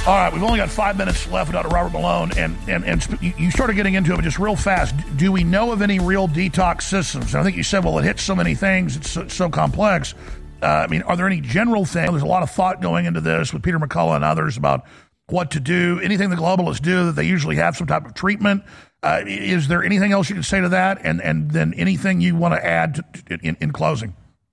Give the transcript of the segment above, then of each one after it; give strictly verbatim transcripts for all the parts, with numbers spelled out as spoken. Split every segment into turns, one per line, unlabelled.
All right, we've only got five minutes left with Doctor Robert Malone, and, and, and you started getting into it, but just real fast. Do we know of any real detox systems? And I think you said, well, it hits so many things, it's so, so complex. Uh, I mean, are there any general things? There's a lot of thought going into this with Peter McCullough and others about what to do, anything the globalists do, that they usually have some type of treatment. Uh, is there anything else you can say to that? And, and then anything you want to add to, to, in, in closing?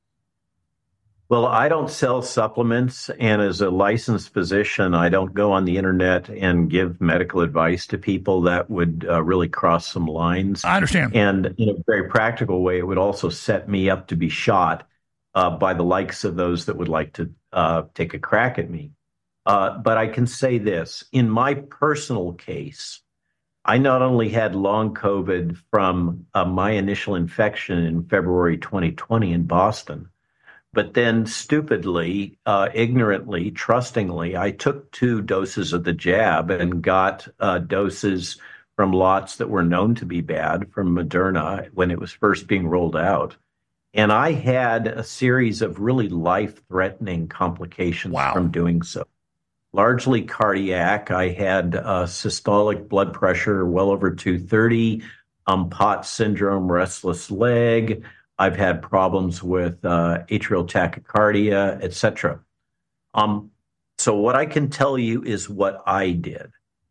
Well, I don't sell supplements, and as a licensed physician, I don't go on the internet and give medical advice to people. That would uh, really cross some lines.
I understand.
And in a very practical way, it would also set me up to be shot uh, by the likes of those that would like to uh, take a crack at me. Uh, but I can say this, in my personal case, I not only had long COVID from uh, my initial infection in February twenty twenty in Boston, but then stupidly, uh, ignorantly, trustingly, I took two doses of the jab and got uh, doses from lots that were known to be bad from Moderna when it was first being rolled out. And I had a series of really life-threatening complications
wow.
from doing so. Largely cardiac. I had uh, systolic blood pressure well over two thirty, um, POTS syndrome, restless leg. I've had problems with uh, atrial tachycardia, et cetera. Um, so what I can tell you is what I did.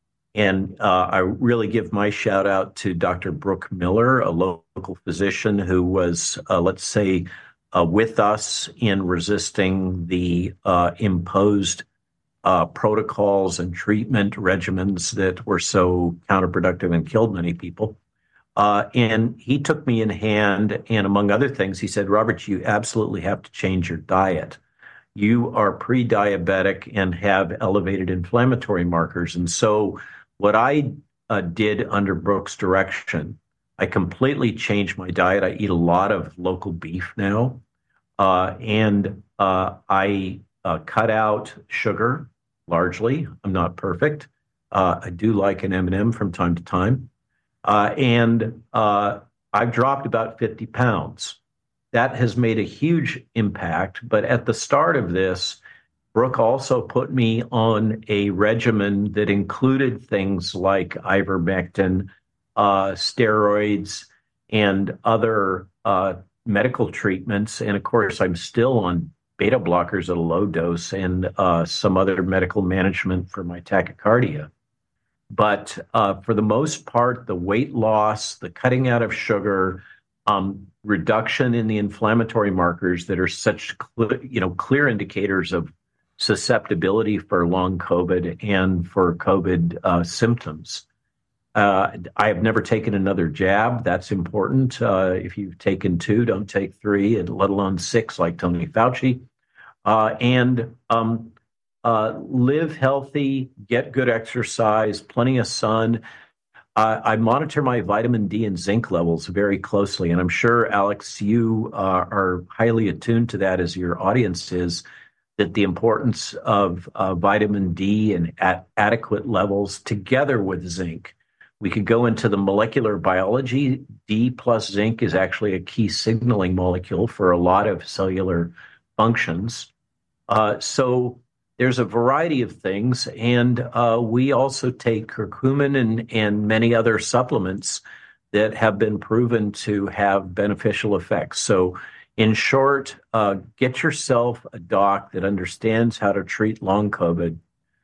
And uh, I really give my shout out to Doctor Brooke Miller, a local physician who was, uh, let's say, uh, with us in resisting the uh, imposed uh, protocols and treatment regimens that were so counterproductive and killed many people. Uh, and he took me in hand, and among other things, he said, Robert, you absolutely have to change your diet. You are pre-diabetic and have elevated inflammatory markers. And so what I uh, did under Brooke's direction, I completely changed my diet. I eat a lot of local beef now, uh, and uh, I uh, cut out sugar largely. I'm not perfect. Uh, I do like an M and M from time to time. Uh, and uh, I've dropped about fifty pounds. That has made a huge impact. But at the start of this, Brooke also put me on a regimen that included things like ivermectin, uh, steroids, and other uh, medical treatments. And of course, I'm still on beta blockers at a low dose and uh, some other medical management for my tachycardia. But uh, for the most part, the weight loss, the cutting out of sugar, um, reduction in the inflammatory markers that are such cl- you know, clear indicators of susceptibility for long COVID and for COVID uh, symptoms. Uh, I have never taken another jab. That's important. Uh, if you've taken two, don't take three, and let alone six, like Tony Fauci. Uh, and um, Uh, live healthy, get good exercise, plenty of sun. Uh, I monitor my vitamin D and zinc levels very closely, and I'm sure, Alex, you uh, are highly attuned to that as your audience is, that the importance of uh, vitamin D and at adequate levels together with zinc. We could go into the molecular biology. D plus zinc is actually a key signaling molecule for a lot of cellular functions. Uh, so There's a variety of things, and uh, we also take curcumin and, and many other supplements that have been proven to have beneficial effects. So in short, uh, get yourself a doc that understands how to treat long COVID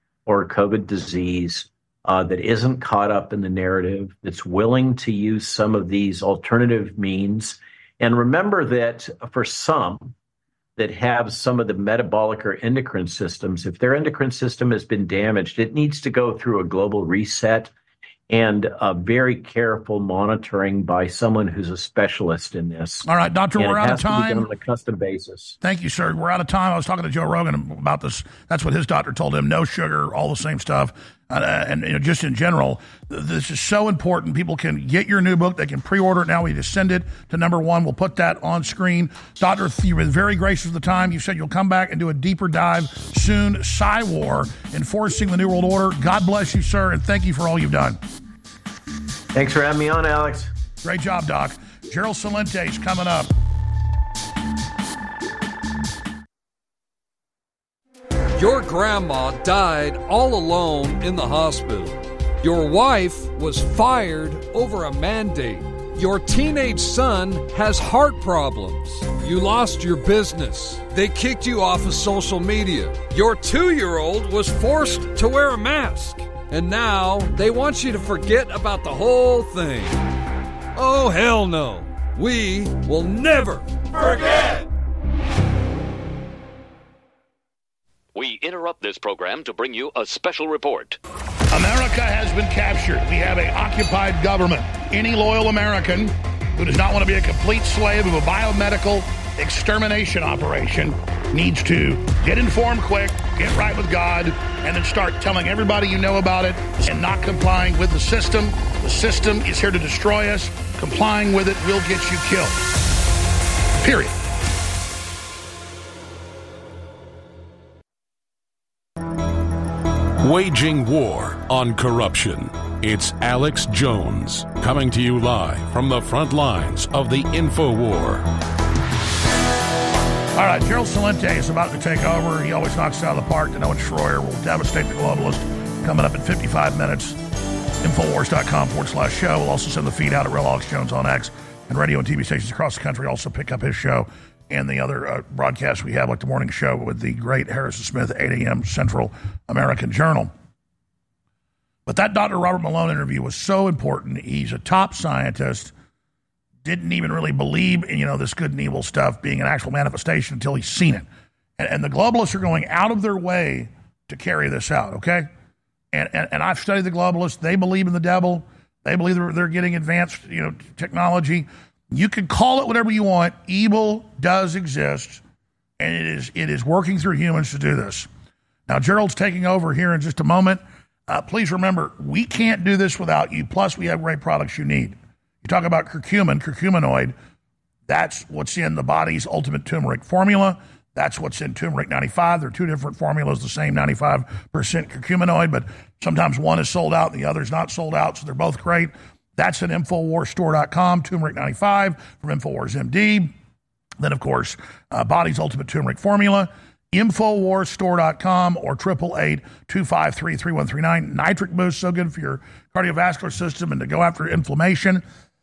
or COVID disease, uh, that isn't caught up in the narrative, that's willing to use some of these alternative means. And remember that for some that have some of the metabolic or endocrine systems, if their endocrine system has been damaged, it needs to go through a global reset and a very careful monitoring by someone who's a specialist in this.
All right, Doctor,
and
we're out of time.
It has to be done on a custom basis.
Thank you, sir. We're out of time. I was talking to Joe Rogan about this. That's what his doctor told him. No sugar, all the same stuff. Uh, and you know, just in general, this is so important. People can get your new book. They can pre-order it now. We just send it to number one. We'll put that on screen. Doctor, you've been very gracious with the time. You said you'll come back and do a deeper dive soon. Psy-War, Enforcing the New World Order. God bless you, sir, and thank you for all you've done.
Thanks for having me on, Alex.
Great job, Doc. Gerald Celente is coming up.
Your grandma died all alone in the hospital. Your wife was fired over a mandate. Your teenage son has heart problems. You lost your business. They kicked you off of social media. Your two-year-old was forced to wear a mask. And now they want you to forget about the whole thing. Oh, hell no. We will never forget.
We interrupt this program to bring you a special report.
America has been captured. We have an occupied government. Any loyal American who does not want to be a complete slave of a biomedical extermination operation needs to get informed quick, get right with God, and then start telling everybody you know about it and not complying with the system. The system is here to destroy us. Complying with it will get you killed. Period.
Waging war on corruption. It's Alex Jones coming to you live from the front lines of the InfoWar.
All right, Gerald Celente is about to take over. He always knocks it out of the park. Noah Schroyer will devastate the globalist. Coming up in fifty-five minutes. Infowars.com forward slash show. We'll also send the feed out at Real Alex Jones on X. And radio and T V stations across the country also pick up his show and the other uh, broadcasts we have, like the morning show with the great Harrison Smith, eight a.m. Central American Journal. But that Doctor Robert Malone interview was so important. He's a top scientist, didn't even really believe in, you know, this good and evil stuff being an actual manifestation until he's seen it. And, and the globalists are going out of their way to carry this out, okay? And, and and I've studied the globalists. They believe in the devil. They believe they're, they're getting advanced, you know, technology. You can call it whatever you want. Evil does exist, and it is it is working through humans to do this. Now, Gerald's taking over here in just a moment. Uh, please remember, we can't do this without you. Plus, we have great products you need. You talk about curcumin, curcuminoid. That's what's in the body's ultimate turmeric formula. That's what's in turmeric ninety-five. They're two different formulas, the same ninety-five percent curcuminoid, but sometimes one is sold out and the other is not sold out, so they're both great. That's at Infowars Store dot com, turmeric ninety-five from Infowars M D. Then, of course, uh, Body's Ultimate Turmeric Formula, Infowars Store dot com or eight eight eight, two five three, three one three nine. Nitric Boost, so good for your cardiovascular system and to go after inflammation.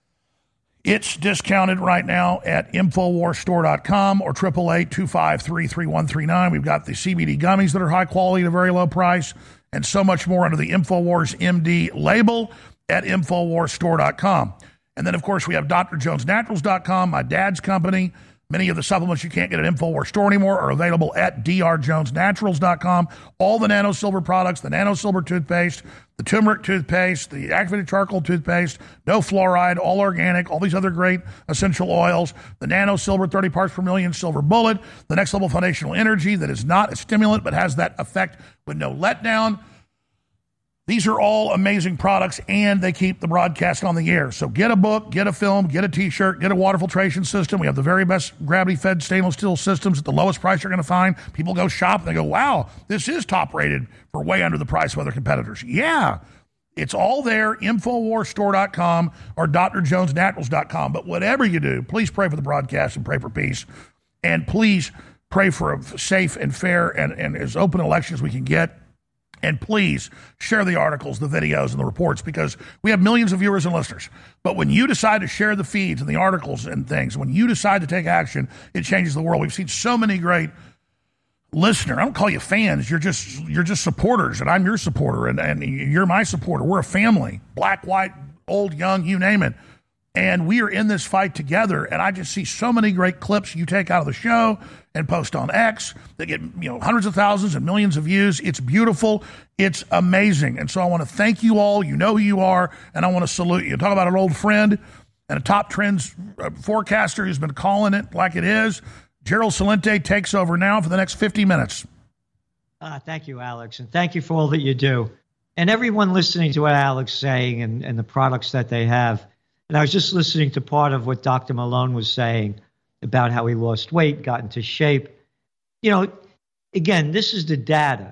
It's discounted right now at Infowars Store dot com or eight eight eight, two five three, three one three nine. We've got the C B D gummies that are high quality at a very low price and so much more under the Infowars M D label at Infowars Store dot com. And then, of course, we have D R Jones Naturals dot com, my dad's company. Many of the supplements you can't get at Infowars Store anymore are available at D R Jones Naturals dot com. All the Nano Silver products, the Nano Silver toothpaste, the turmeric toothpaste, the activated charcoal toothpaste, no fluoride, all organic, all these other great essential oils, the Nano Silver thirty parts per million Silver Bullet, the Next Level Foundational Energy that is not a stimulant but has that effect with no letdown. These are all amazing products, and they keep the broadcast on the air. So get a book, get a film, get a T-shirt, get a water filtration system. We have the very best gravity-fed stainless steel systems at the lowest price you're going to find. People go shop, and they go, wow, this is top-rated for way under the price of other competitors. Yeah, it's all there, Infowars Store dot com or D R Jones Naturals dot com. But whatever you do, please pray for the broadcast and pray for peace. And please pray for a safe and fair and, and as open election as we can get. And please share the articles, the videos, and the reports because we have millions of viewers and listeners. But when you decide to share the feeds and the articles and things, when you decide to take action, it changes the world. We've seen so many great listeners. I don't call you fans. You're just you're just supporters, and I'm your supporter, and, and you're my supporter. We're a family, black, white, old, young, you name it. And we are in this fight together, and I just see so many great clips you take out of the show and post on X that get, you know, hundreds of thousands and millions of views. It's beautiful. It's amazing. And so I want to thank you all. You know who you are, and I want to salute you. Talk about an old friend and a top trends forecaster who's been calling it like it is. Gerald Celente takes over now for the next fifty minutes.
Uh, thank you, Alex, and thank you for all that you do. And everyone listening to what Alex is saying and, and the products that they have. And I was just listening to part of what Doctor Malone was saying about how he lost weight, got into shape. You know, again, this is the data.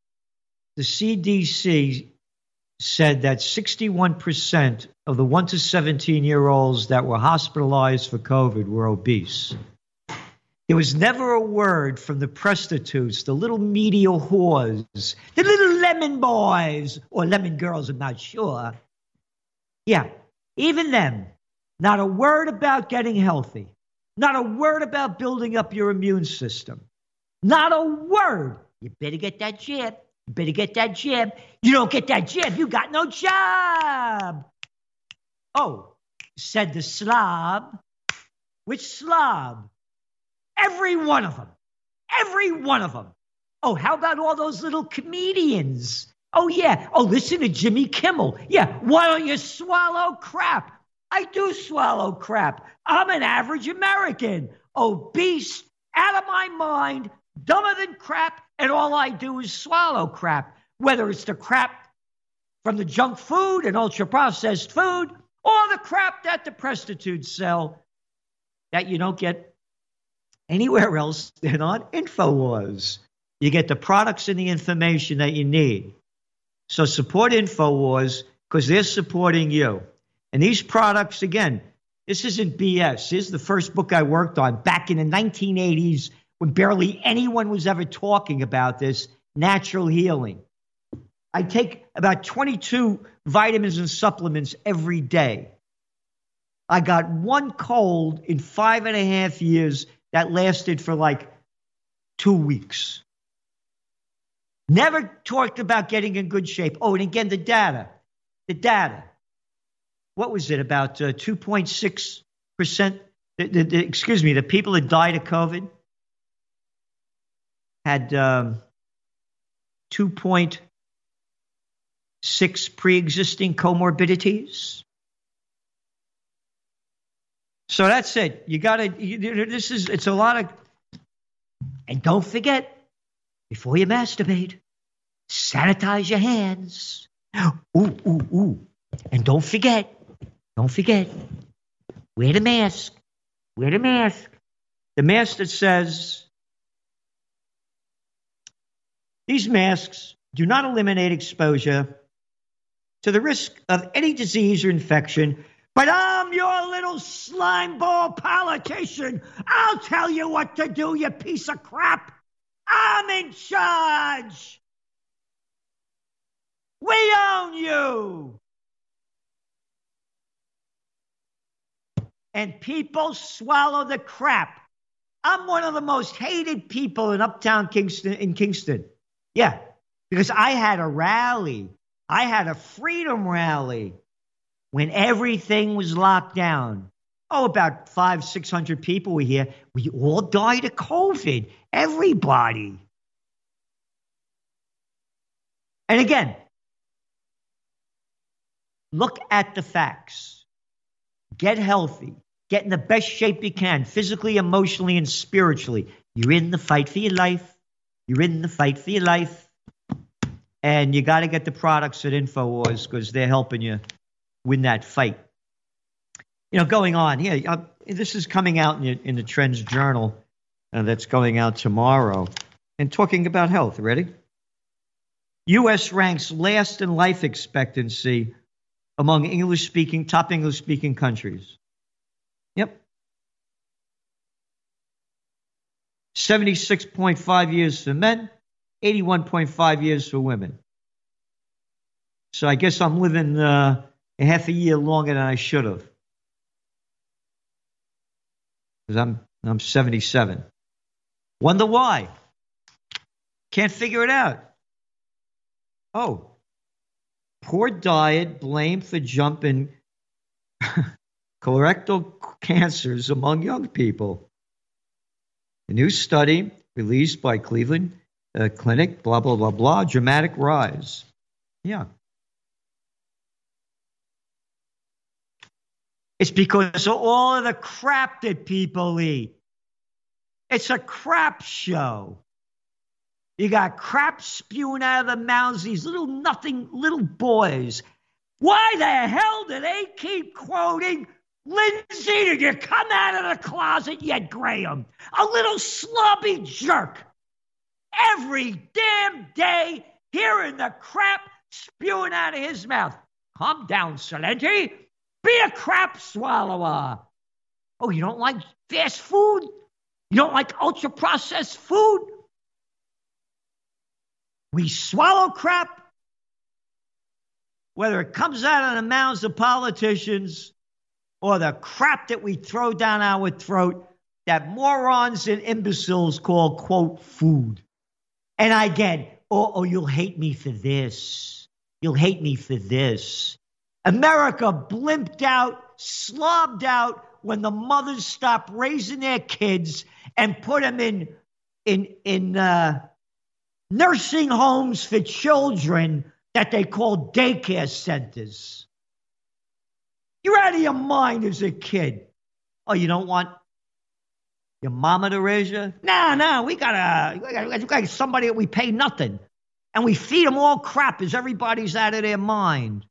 The C D C said that sixty-one percent of the one to seventeen-year-olds that were hospitalized for COVID were obese. There was never a word from the prostitutes, the little media whores, the little lemon boys, or lemon girls, I'm not sure. Yeah, even them, not a word about getting healthy. Not a word about building up your immune system. Not a word. You better get that jab. You better get that jab. You don't get that jab, you got no job. Oh, said the slob. Which slob? Every one of them. Every one of them. Oh, how about all those little comedians? Oh, yeah. Oh, listen to Jimmy Kimmel. Yeah, why don't you swallow crap? I do swallow crap. I'm an average American. Obese, out of my mind, dumber than crap, and all I do is swallow crap. Whether it's the crap from the junk food and ultra-processed food, or the crap that the prostitutes sell that you don't get anywhere else than on InfoWars. You get the products and the information that you need. So support InfoWars because they're supporting you. And these products, again, this isn't B S. This is the first book I worked on back in the nineteen eighties when barely anyone was ever talking about this, natural healing. I take about twenty-two vitamins and supplements every day. I got one cold in five and a half years that lasted for like two weeks. Never talked about getting in good shape. Oh, and again, the data. The data. What was it, about uh, two point six percent? The, the, the, excuse me, the people that died of COVID had um, two point six pre-existing comorbidities. So that's it. You got to, this is, it's a lot of, and don't forget, before you masturbate, sanitize your hands. Ooh, ooh, ooh. And don't forget, don't forget, wear the mask. Wear the mask. The mask that says, these masks do not eliminate exposure to the risk of any disease or infection, but I'm your little slimeball politician. I'll tell you what to do, you piece of crap. I'm in charge. We own you. And people swallow the crap. I'm one of the most hated people in uptown Kingston, in Kingston. Yeah, because I had a rally. I had a freedom rally when everything was locked down. Oh, about five, six hundred people were here. We all died of COVID. Everybody. And again, look at the facts. Get healthy. Get in the best shape you can, physically, emotionally, and spiritually. You're in the fight for your life. You're in the fight for your life. And you got to get the products at InfoWars because they're helping you win that fight. You know, going on here, uh, this is coming out in the, in the Trends Journal uh, that's going out tomorrow and talking about health. Ready? U S ranks last in life expectancy among English-speaking, top English-speaking countries. Yep. seventy-six point five years for men, eighty-one point five years for women. So I guess I'm living uh, a half a year longer than I should have. Because I'm, I'm seventy-seven. Wonder why? Can't figure it out. Oh. Poor diet blamed for jump in colorectal cancers among young people. A new study released by Cleveland uh, Clinic, blah, blah, blah, blah, dramatic rise. Yeah. It's because of all of the crap that people eat. It's a crap show. You got crap spewing out of the mouths, these little nothing little boys. Why the hell do they keep quoting Lindsay? Did you come out of the closet yet, Graham? A little sloppy jerk. Every damn day hearing the crap spewing out of his mouth. Calm down, Celente. Be a crap swallower. Oh, you don't like fast food? You don't like ultra-processed food? We swallow crap, whether it comes out of the mouths of politicians or the crap that we throw down our throat that morons and imbeciles call, quote, food. And I get, oh, oh, you'll hate me for this. You'll hate me for this. America blimped out, slobbed out when the mothers stopped raising their kids and put them in, in, in uh, nursing homes for children that they call daycare centers. You're out of your mind as a kid. Oh, you don't want your mama to raise you? No, no, we got, a, we, got, we got somebody that we pay nothing. And we feed them all crap as everybody's out of their mind.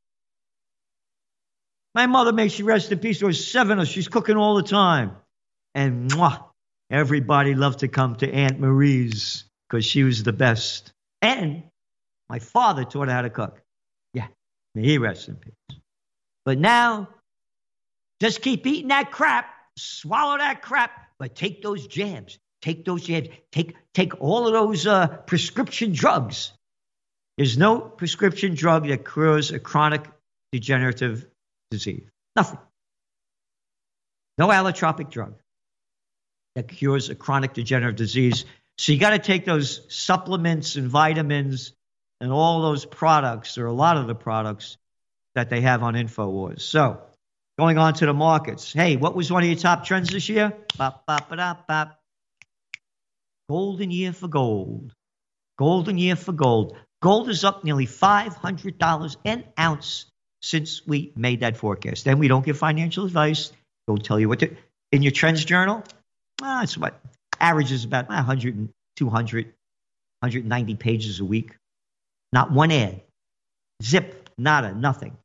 My mother, may she rest in peace, there was seven of us. She's cooking all the time. And mwah, everybody loved to come to Aunt Marie's because she was the best. And my father taught her how to cook. Yeah, may he rest in peace. But now, just keep eating that crap, swallow that crap, but take those jabs. Take those jabs. Take, take all of those uh, prescription drugs. There's no prescription drug that cures a chronic degenerative disease. Nothing. No allotropic drug that cures a chronic degenerative disease. So you got to take those supplements and vitamins and all those products, or a lot of the products that they have on InfoWars. So going on to the markets. Hey, what was one of your top trends this year? Bop, bop, ba-da, bop. Golden year for gold. Golden year for gold. Gold is up nearly five hundred dollars an ounce since we made that forecast. Then we don't give financial advice. Don't tell you what to. In your trends journal, well, it's what averages about one hundred, two hundred, one hundred ninety pages a week. Not one ad. Zip, nada, nothing.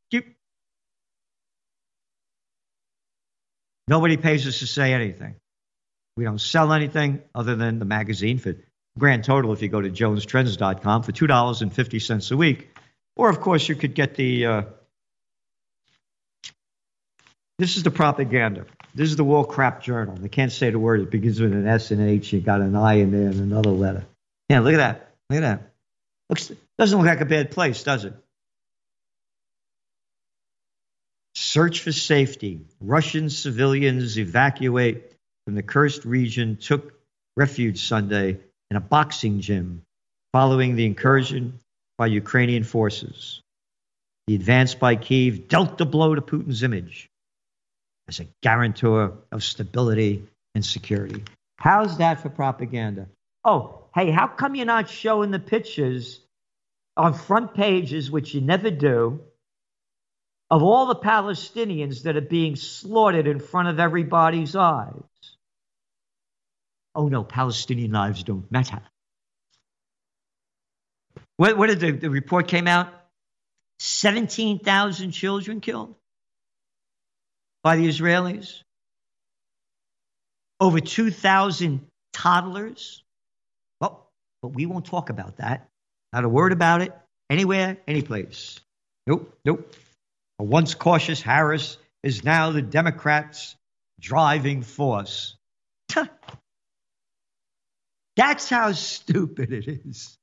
Nobody pays us to say anything. We don't sell anything other than the magazine for grand total if you go to jones trends dot com for two dollars and fifty cents a week. Or, of course, you could get the, uh, this is the propaganda. This is the War Crap Journal. I can't say the word. It begins with an S and H. You got an I in there and another letter. Yeah, look at that. Look at that. Looks, doesn't look like a bad place, does it? Search for safety. Russian civilians evacuate from the cursed region took refuge Sunday in a boxing gym following the incursion by Ukrainian forces. The advance by Kyiv dealt the blow to Putin's image as a guarantor of stability and security. How's that for propaganda? Oh, hey, how come you're not showing the pictures on front pages, which you never do, of all the Palestinians that are being slaughtered in front of everybody's eyes? Oh, no, Palestinian lives don't matter. What, what did the, the report came out? seventeen thousand children killed by the Israelis. Over two thousand toddlers. Well, but we won't talk about that. Not a word about it. Anywhere, any place. Nope, nope. A once cautious Harris is now the Democrats' driving force. That's how stupid it is.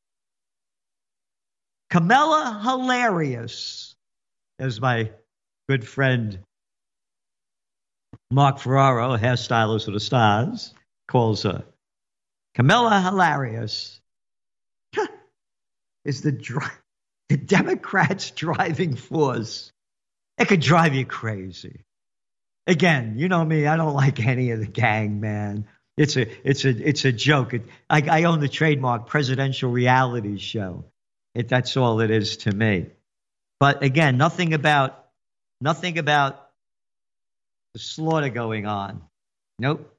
Kamala Hilarious, as my good friend Mark Ferraro, hairstylist of the stars, calls her. Kamala Hilarious is the, dri- the Democrats' driving force. It could drive you crazy. Again, you know me, I don't like any of the gang, man. It's a, it's a, it's a joke. It, I, I own the trademark presidential reality show. It, that's all it is to me. But again, nothing about, nothing about the slaughter going on. Nope.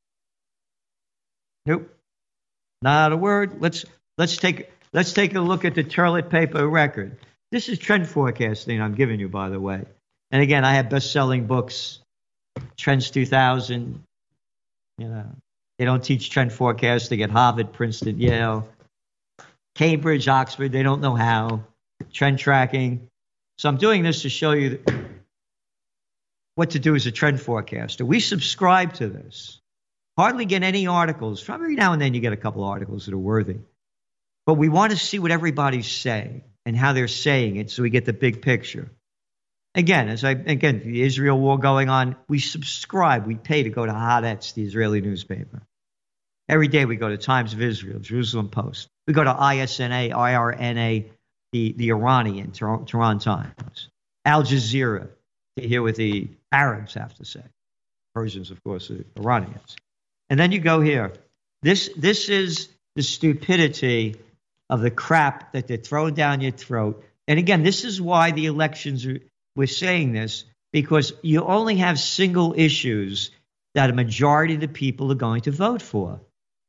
Nope. Not a word. Let's let's take let's take a look at the toilet paper record. This is trend forecasting I'm giving you, by the way. And again, I have best-selling books, Trends two thousand. You know, they don't teach trend forecasting at Harvard, Princeton, Yale, Cambridge, Oxford. They don't know how. Trend tracking. So I'm doing this to show you what to do as a trend forecaster. We subscribe to this. Hardly get any articles. From every now and then you get a couple articles that are worthy. But we want to see what everybody's saying and how they're saying it so we get the big picture. Again, as I again, the Israel war going on, we subscribe, we pay to go to Haaretz, the Israeli newspaper. Every day we go to Times of Israel, Jerusalem Post. We go to I S N A, I R N A, the, the Iranian, Tehran Times. Al Jazeera, to hear what the Arabs have to say. Persians, of course, are Iranians. And then you go here. This this is the stupidity of the crap that they're throwing down your throat. And again, this is why the elections are, we're saying this, because you only have single issues that a majority of the people are going to vote for.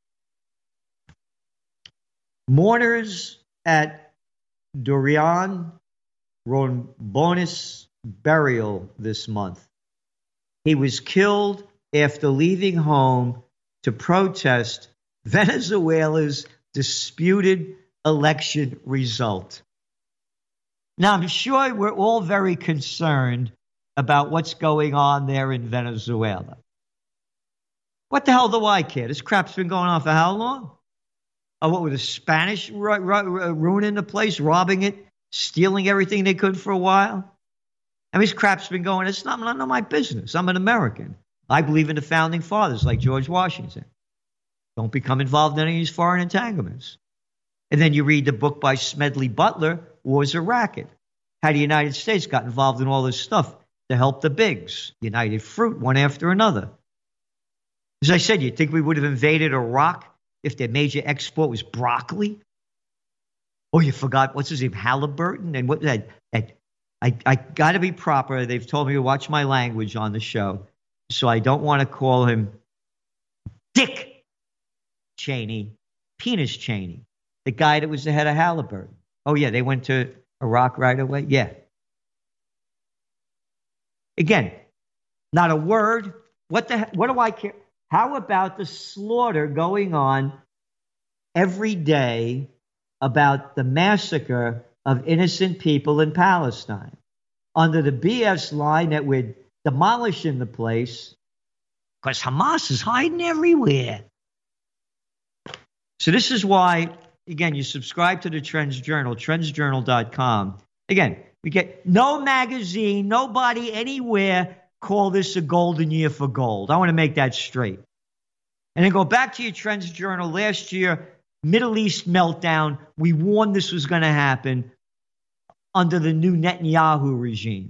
Mourners at Dorian Ronbonis burial this month. He was killed after leaving home to protest Venezuela's disputed election result. Now, I'm sure we're all very concerned about what's going on there in Venezuela. What the hell do I care? This crap's been going on for how long? Oh, what were the Spanish ru- ru- ruining the place, robbing it, stealing everything they could for a while? I mean, this crap's been going, it's not none of my business. I'm an American. I believe in the founding fathers like George Washington. Don't become involved in any of these foreign entanglements. And then you read the book by Smedley Butler, War's a Racket. How the United States got involved in all this stuff to help the bigs. United Fruit, one after another. As I said, you think we would have invaded Iraq if their major export was broccoli? Oh, you forgot, what's his name, Halliburton? And what that, that I, I got to be proper. They've told me to watch my language on the show. So I don't want to call him Dick Cheney, Penis Cheney, the guy that was the head of Halliburton. Oh, yeah, they went to Iraq right away? Yeah. Again, not a word. What the? What do I care? How about the slaughter going on every day about the massacre of innocent people in Palestine? Under the B S line that we're demolishing the place because Hamas is hiding everywhere. So this is why, again, you subscribe to the Trends Journal, trends journal dot com. Again, we get no magazine, nobody anywhere call this a golden year for gold. I want to make that straight. And then go back to your Trends Journal. Last year, Middle East meltdown. We warned this was going to happen under the new Netanyahu regime.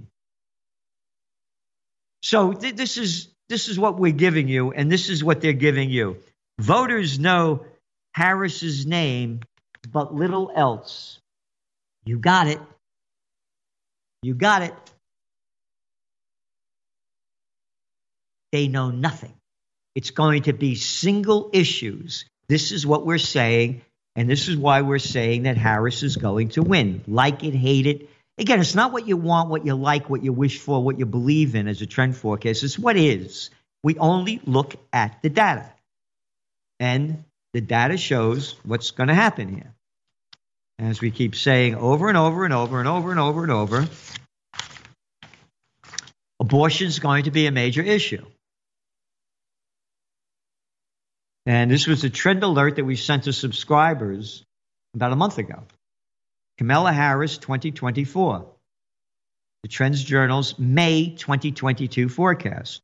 So th- this is this is what we're giving you, and this is what they're giving you. Voters know Harris's name, but little else. You got it. You got it. They know nothing. It's going to be single issues. This is what we're saying, and this is why we're saying that Harris is going to win. Like it, hate it. Again, it's not what you want, what you like, what you wish for, what you believe in as a trend forecast. It's what is. We only look at the data. And the data shows what's going to happen here. As we keep saying over and over and over and over and over and over, abortion is going to be a major issue. And this was a trend alert that we sent to subscribers about a month ago. Kamala Harris twenty twenty-four. The Trends Journal's May twenty twenty-two forecast.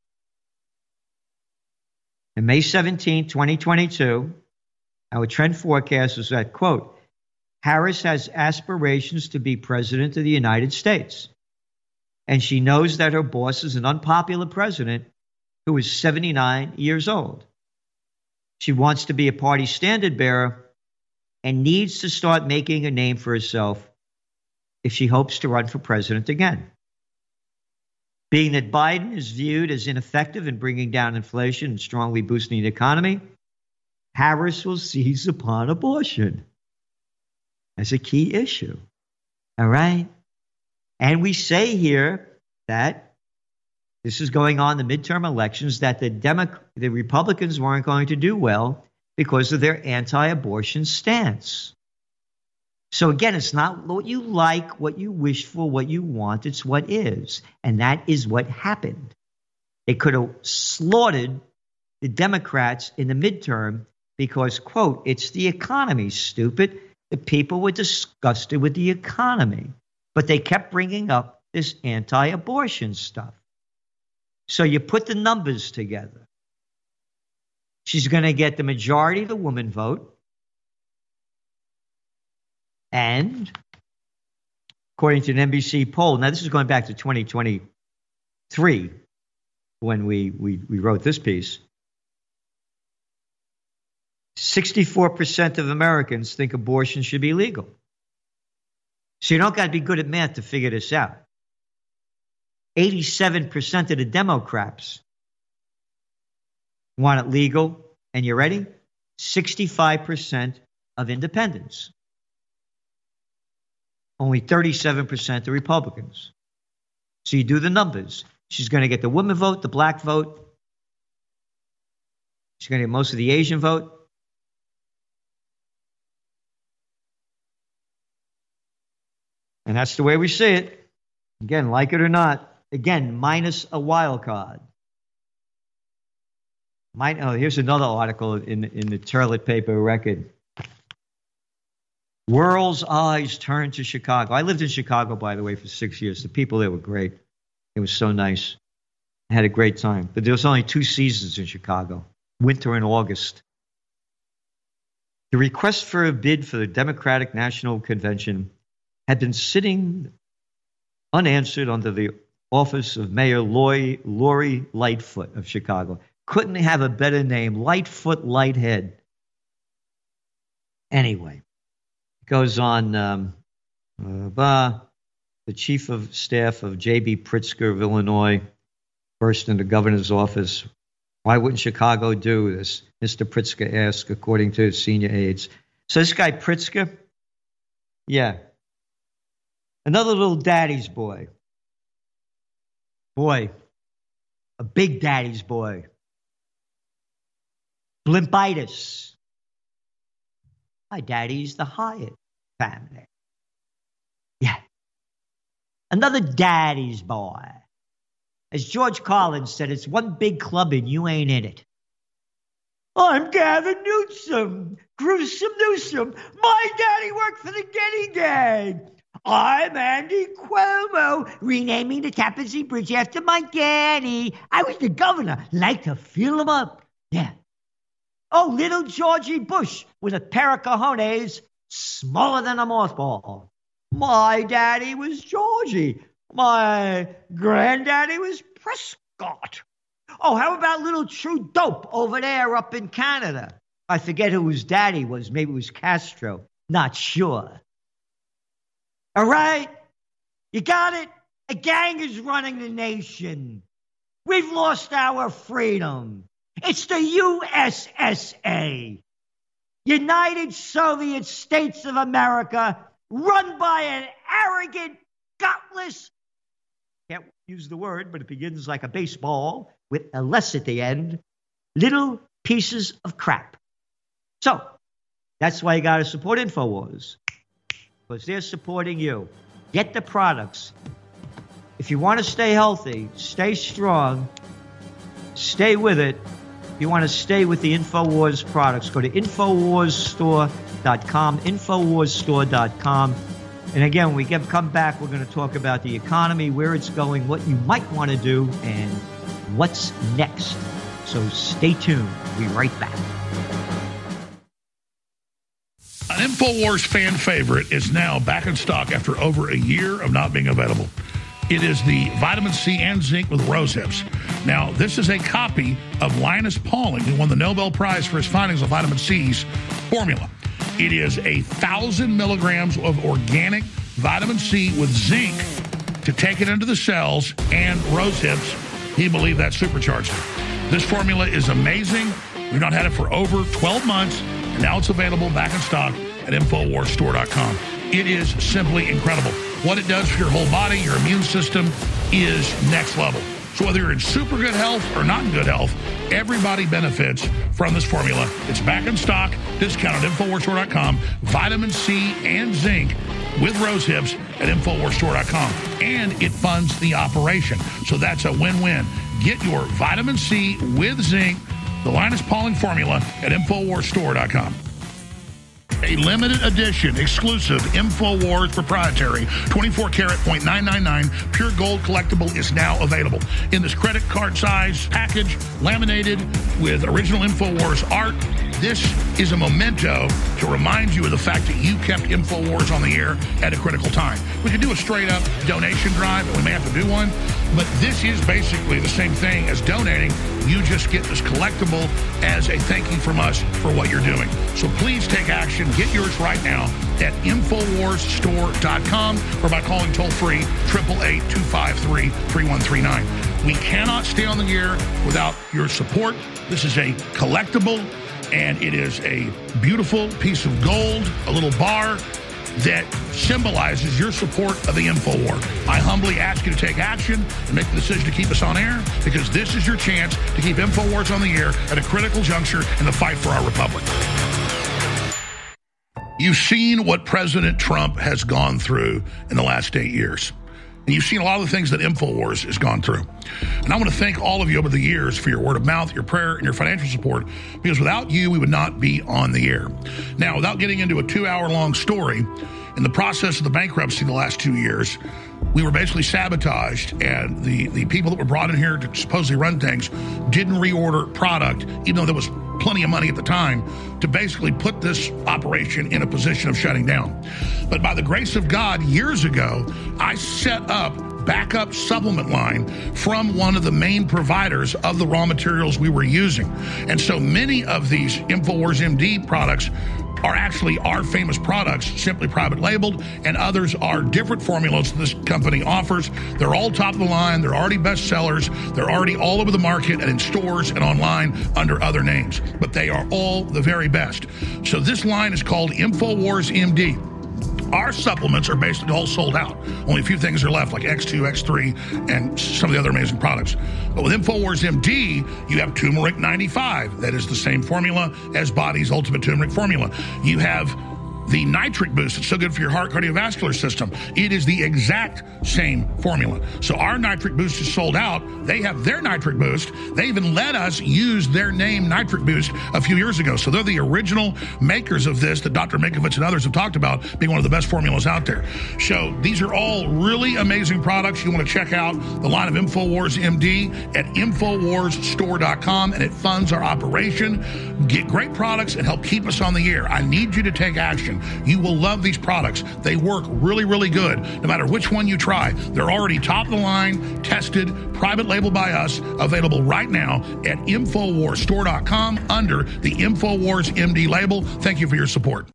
On May seventeenth, twenty twenty-two, our trend forecast was that, quote, Harris has aspirations to be president of the United States. And she knows that her boss is an unpopular president who is seventy-nine years old. She wants to be a party standard bearer and needs to start making a name for herself if she hopes to run for president again. Being that Biden is viewed as ineffective in bringing down inflation and strongly boosting the economy, Harris will seize upon abortion as a key issue. All right? And we say here that this is going on in the midterm elections, that the Demo- the Republicans weren't going to do well because of their anti-abortion stance. So again, it's not what you like, what you wish for, what you want. It's what is. And that is what happened. They could have slaughtered the Democrats in the midterm because, quote, it's the economy, stupid. The people were disgusted with the economy. But they kept bringing up this anti-abortion stuff. So you put the numbers together. She's going to get the majority of the woman vote. And according to an N B C poll, now this is going back to twenty twenty-three when we, we, we wrote this piece, sixty-four percent of Americans think abortion should be legal. So you don't got to be good at math to figure this out. eighty-seven percent of the Democrats want it legal. And you ready? sixty-five percent of independents. Only thirty-seven percent of Republicans. So you do the numbers. She's going to get the woman vote, the black vote. She's going to get most of the Asian vote. And that's the way we see it. Again, like it or not. Again, minus a wild card. Mine, oh, here's another article in, in the Turlet Paper Record. World's eyes turn to Chicago. I lived in Chicago, by the way, for six years. The people there were great. It was so nice. I had a great time. But there was only two seasons in Chicago, winter and August. The request for a bid for the Democratic National Convention had been sitting unanswered under the office of Mayor Lori, Lori Lightfoot of Chicago. Couldn't have a better name, Lightfoot Lighthead. Anyway, it goes on, um, uh, bah, the chief of staff of J B Pritzker of Illinois burst into the governor's office. Why wouldn't Chicago do this? Mister Pritzker asked, according to his senior aides. So this guy Pritzker, yeah, another little daddy's boy. Boy, a big daddy's boy. Blimpitis. My daddy's the Hyatt family. Yeah. Another daddy's boy. As George Carlin said, it's one big club and you ain't in it. I'm Gavin Newsom. Gruesome Newsom. My daddy worked for the Getty Gang. I'm Andy Cuomo, renaming the Tappan Zee Bridge after my daddy. I was the governor. Like to fill him up. Yeah. Oh, little Georgie Bush with a pair of cojones smaller than a mothball. My daddy was Georgie. My granddaddy was Prescott. Oh, how about little True Dope over there up in Canada? I forget who his daddy was. Maybe it was Castro. Not sure. All right? You got it? A gang is running the nation. We've lost our freedom. It's the U S S A, United Soviet States of America, run by an arrogant, gutless, can't use the word, but it begins like a baseball with a less at the end, little pieces of crap. So that's why you got to support InfoWars, because they're supporting you. Get the products. If you want to stay healthy, stay strong, stay with it. If you want to stay with the InfoWars products, go to InfoWars Store dot com, InfoWars Store dot com. And again, when we get, come back, we're going to talk about the economy, where it's going, what you might want to do, and what's next. So stay tuned. We'll be right back.
An InfoWars fan favorite is now back in stock after over a year of not being available. It is the vitamin C and zinc with rose hips. Now, this is a copy of Linus Pauling, who won the Nobel Prize for his findings of vitamin C's formula. It is a thousand milligrams of organic vitamin C with zinc to take it into the cells, and rose hips. He believed that supercharged it. This formula is amazing. We've not had it for over twelve months, and now it's available back in stock at InfoWars Store dot com. It is simply incredible. What it does for your whole body, your immune system, is next level. So whether you're in super good health or not in good health, everybody benefits from this formula. It's back in stock, discounted at InfoWars Store dot com. Vitamin C and zinc with rose hips at InfoWars Store dot com. And it funds the operation. So that's a win-win. Get your vitamin C with zinc The Linus Pauling Formula at Infowars Store dot com. A limited edition, exclusive InfoWars proprietary twenty-four karat point nine nine nine pure gold collectible is now available in this credit card size package, laminated with original InfoWars art. This is a memento to remind you of the fact that you kept InfoWars on the air at a critical time. We could do a straight-up donation drive, and we may have to do one, but this is basically the same thing as donating. You just get this collectible as a thank you from us for what you're doing. So please take action. Get yours right now at Infowars Store dot com or by calling toll-free eight eight eight, two five three, three one three nine. We cannot stay on the air without your support. This is a collectible, and it is a beautiful piece of gold, a little bar that symbolizes your support of the InfoWar. I humbly ask you to take action and make the decision to keep us on air, because this is your chance to keep InfoWars on the air at a critical juncture in the fight for our republic. You've seen what President Trump has gone through in the last eight years. And you've seen a lot of the things that InfoWars has gone through. And I want to thank all of you over the years for your word of mouth, your prayer, and your financial support, because without you, we would not be on the air. Now, without getting into a two-hour-long story, in the process of the bankruptcy the last two years, we were basically sabotaged, and the, the people that were brought in here to supposedly run things didn't reorder product, even though there was plenty of money at the time, to basically put this operation in a position of shutting down. But by the grace of God, years ago, I set up backup supplement line from one of the main providers of the raw materials we were using. And so many of these InfoWars M D products are actually our famous products, simply private labeled, and others are different formulas that this company offers. They're all top of the line. They're already bestsellers. They're already all over the market and in stores and online under other names. But they are all the very best. So this line is called InfoWars M D. Our supplements are basically all sold out. Only a few things are left, like X two, X three, and some of the other amazing products. But with InfoWars M D, you have Turmeric ninety-five. That is the same formula as Body's Ultimate Turmeric Formula. You have the Nitric Boost. It's so good for your heart cardiovascular system. It is the exact same formula. So our Nitric Boost is sold out. They have their Nitric Boost. They even let us use their name, Nitric Boost, a few years ago. So they're the original makers of this that Doctor Mikovits and others have talked about being one of the best formulas out there. So these are all really amazing products. You want to check out the line of InfoWars M D at Infowars Store dot com, and it funds our operation. Get great products and help keep us on the air. I need you to take action. You will love these products. They work really, really good, no matter which one you try. They're already top of the line, tested, private label by us, available right now at Infowars Store dot com under the InfoWars M D label. Thank you for your support.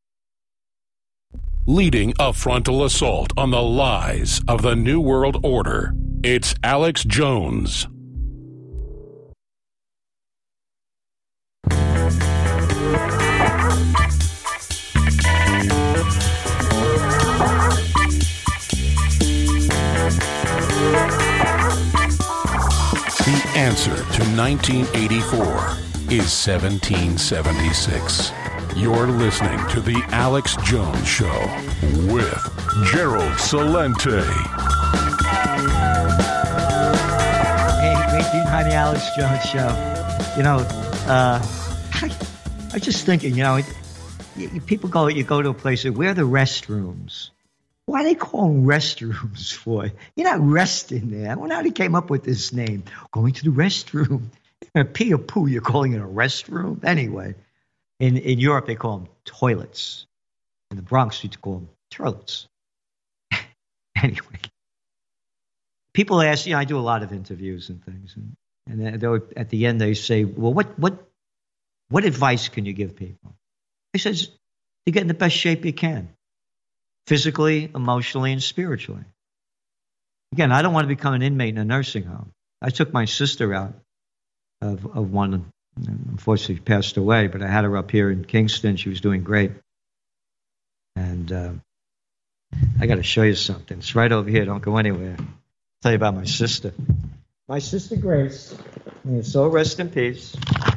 Leading a frontal assault on the lies of the New World Order, it's Alex Jones. The answer to nineteen eighty-four is seventeen seventy-six. You're listening to The Alex Jones Show with Gerald Celente.
Hey, great being on The Alex Jones Show. You know, uh, I, I was just thinking, you know, it, you, people go, you go to a place, where are the restrooms? Why are they calling restrooms for? You're not resting there. I wonder how they came up with this name. Going to the restroom. Pee or poo, you're calling it a restroom? Anyway, in, in Europe, they call them toilets. In the Bronx, we call them toilets. Anyway, people ask, you know, I do a lot of interviews and things. And, and they, at the end, they say, well, what, what, what advice can you give people? He says, to get in the best shape you can. Physically, emotionally, and spiritually. Again, I don't want to become an inmate in a nursing home. I took my sister out of, of one, unfortunately she passed away, but I had her up here in Kingston. She was doing great. And uh, I got to show you something. It's right over here. Don't go anywhere. I'll tell you about my sister. My sister Grace, may so rest in peace,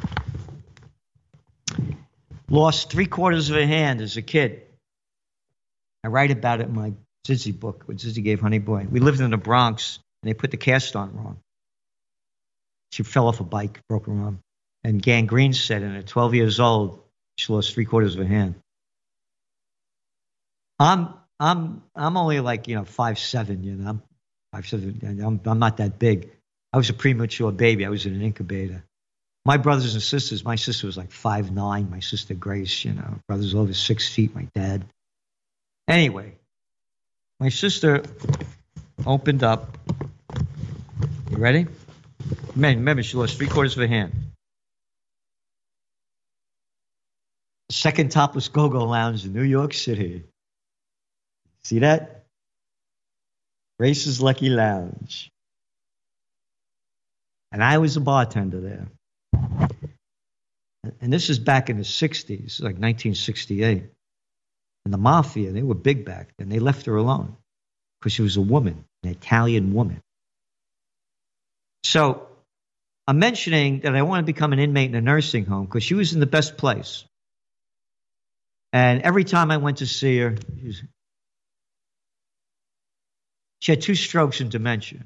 lost three quarters of a hand as a kid. I write about it in my Zizzy book, what Zizzy gave Honey Boy. We lived in the Bronx, and they put the cast on wrong. She fell off a bike, broke her arm. and gangrene set in at twelve years old. She lost three quarters of a hand. I'm I'm I'm only like you know five seven. You know, I'm five seven. I'm I'm not that big. I was a premature baby. I was in an incubator. My brothers and sisters. My sister was like five nine. My sister Grace. You know, brothers over six feet. My dad. Anyway, my sister opened up. You ready? Man, remember she lost three quarters of a hand. Second topless go-go lounge in New York City. See that? Grace's Lucky Lounge. And I was a bartender there. And this is back in the sixties, like nineteen sixty-eight. And the mafia, they were big back then. They left her alone because she was a woman, an Italian woman. So I'm mentioning that I want to become an inmate in a nursing home because she was in the best place. And every time I went to see her, she, was, she had two strokes and dementia.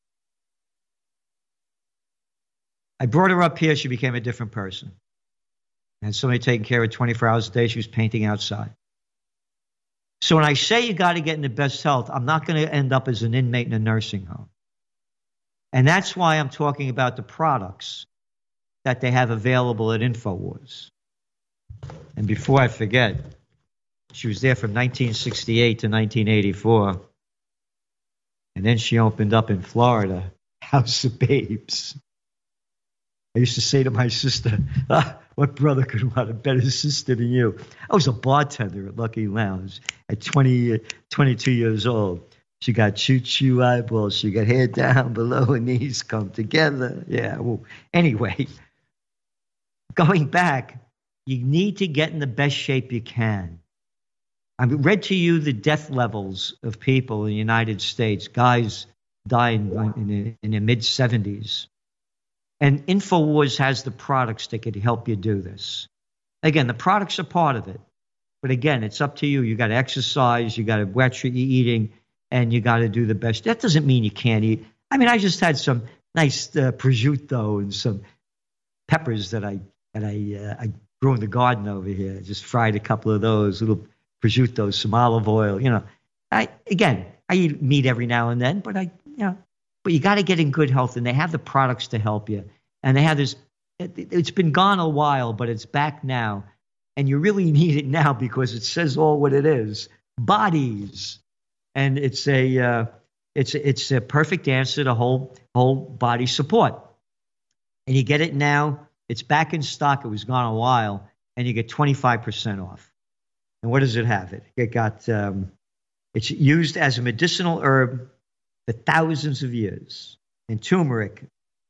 I brought her up here. She became a different person. And somebody taking care of her twenty-four hours a day. She was painting outside. So when I say you got to get in the best health, I'm not going to end up as an inmate in a nursing home. And that's why I'm talking about the products that they have available at InfoWars. And before I forget, she was there from nineteen sixty-eight to nineteen eighty-four. And then she opened up in Florida, House of Babes. I used to say to my sister, ah, what brother could want a better sister than you? I was a bartender at Lucky Lounge at twenty, twenty-two years old. She got choo-choo eyeballs. She got hair down below her knees come together. Yeah, well, anyway, going back, you need to get in the best shape you can. I read to you the death levels of people in the United States. Guys dying in, in, in their mid-seventies. And InfoWars has the products that could help you do this. Again, the products are part of it. But again, it's up to you. You got to exercise. You got to watch what you're eating. And you got to do the best. That doesn't mean you can't eat. I mean, I just had some nice uh, prosciutto and some peppers that I that I uh, I grew in the garden over here. Just fried a couple of those little prosciuttos, some olive oil. You know, I again, I eat meat every now and then, but I you know, but you got to get in good health, and they have the products to help you. And they have this. It, it's been gone a while, but it's back now, and you really need it now because it says all what it is: bodies. And it's a uh, it's it's a perfect answer to whole whole body support. And you get it now. It's back in stock. It was gone a while, and you get twenty-five percent off. And what does it have? It it got um, it's used as a medicinal herb for thousands of years. And turmeric,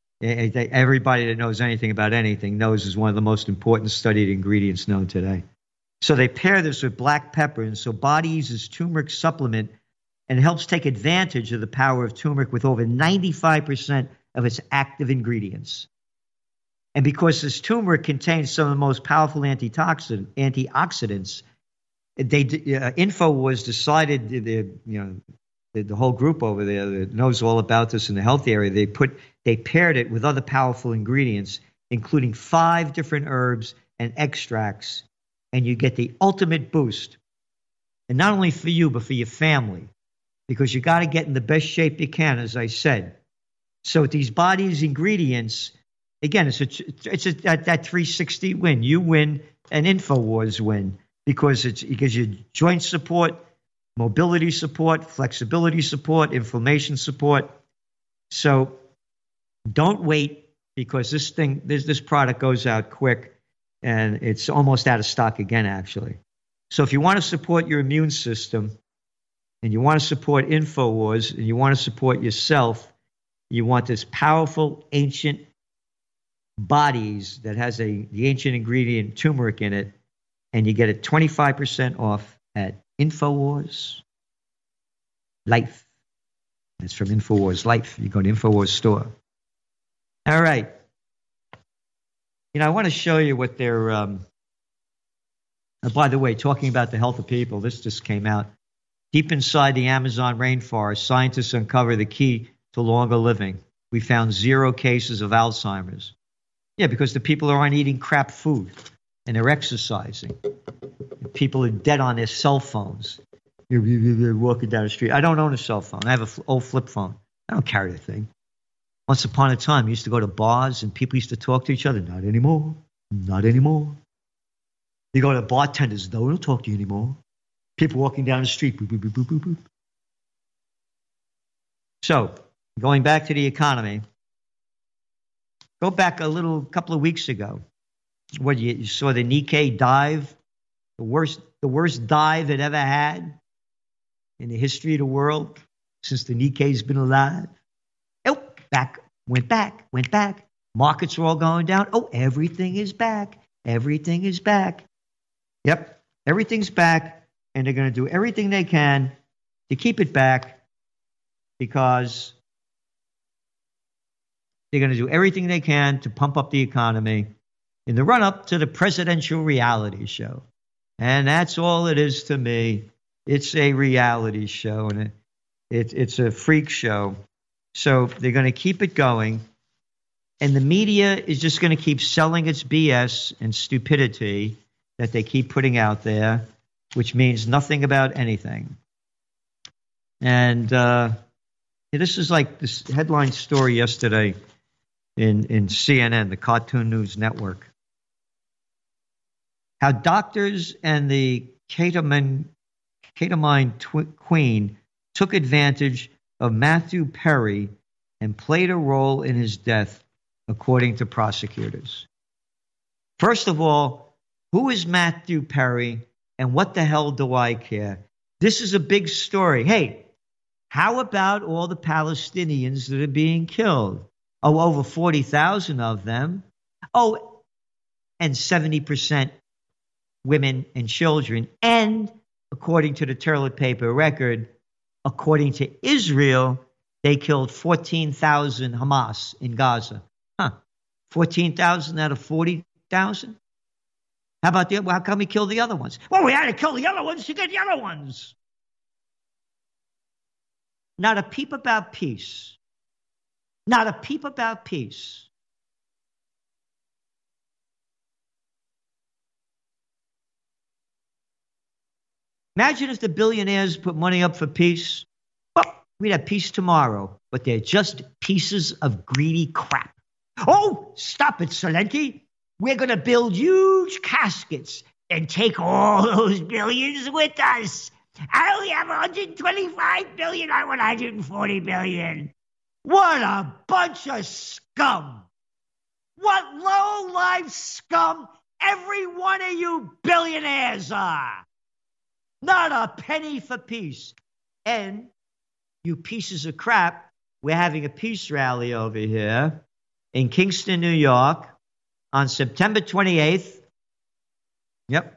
everybody that knows anything about anything knows is one of the most important studied ingredients known today. So they pair this with black pepper, and so body uses turmeric supplement. And helps take advantage of the power of turmeric with over ninety-five percent of its active ingredients. And because this turmeric contains some of the most powerful antitoxin, antioxidants, they uh, InfoWars decided, the, you know, the, the whole group over there that knows all about this in the health area, they put they paired it with other powerful ingredients, including five different herbs and extracts, and you get the ultimate boost. And not only for you, but for your family. Because you got to get in the best shape you can, as I said. So with these body's ingredients, again, it's a, it's a, that, that three sixty win. You win, and InfoWars win because it's it gives you joint support, mobility support, flexibility support, inflammation support. So don't wait because this thing, this this product goes out quick, and it's almost out of stock again, actually. So if you want to support your immune system, and you want to support InfoWars, and you want to support yourself, you want this powerful ancient bodies that has a the ancient ingredient turmeric in it, and you get it twenty-five percent off at InfoWars Life. That's from InfoWars Life. You go to InfoWars store. All right. You know, I want to show you what they're, um, oh, by the way, talking about the health of people, this just came out. Deep inside the Amazon rainforest, scientists uncover the key to longer living. We found zero cases of Alzheimer's. Yeah, because the people aren't eating crap food and they're exercising. People are dead on their cell phones. You're, you're walking down the street. I don't own a cell phone. I have an old flip phone. I don't carry the thing. Once upon a time, I used to go to bars and people used to talk to each other. Not anymore. Not anymore. You go to bartenders, no, they don't talk to you anymore. People walking down the street. Boop, boop, boop, boop, boop, boop. So, going back to the economy, go back a little, couple of weeks ago. What you, you saw the Nikkei dive, the worst, the worst dive it ever had in the history of the world since the Nikkei's been alive. Oh, back, went back, went back. Markets were all going down. Oh, everything is back. Everything is back. Yep, everything's back, and they're going to do everything they can to keep it back because they're going to do everything they can to pump up the economy in the run-up to the presidential reality show. And that's all it is to me. It's a reality show, and it, it, it's a freak show. So they're going to keep it going, and the media is just going to keep selling its B S and stupidity that they keep putting out there, which means nothing about anything. And uh, this is like this headline story yesterday in, in C N N, the Cartoon News Network. How doctors and the ketamine, ketamine tw- queen took advantage of Matthew Perry and played a role in his death, according to prosecutors. First of all, who is Matthew Perry and what the hell do I care? This is a big story. Hey, how about all the Palestinians that are being killed? Oh, over forty thousand of them. Oh, and seventy percent women and children. And according to the Toilet Paper Record, according to Israel, they killed fourteen thousand Hamas in Gaza. Huh. fourteen thousand out of forty thousand? How about the, how come we killed the other ones? Well, we had to kill the other ones to get the other ones. Not a peep about peace. Not a peep about peace. Imagine if the billionaires put money up for peace. Well, we'd have peace tomorrow, but they're just pieces of greedy crap. Oh, stop it, Zelensky. We're going to build huge caskets and take all those billions with us. I only have one hundred twenty-five billion. I want one hundred forty billion. What a bunch of scum. What low-life scum every one of you billionaires are. Not a penny for peace. And you pieces of crap, we're having a peace rally over here in Kingston, New York on September twenty-eighth. Yep.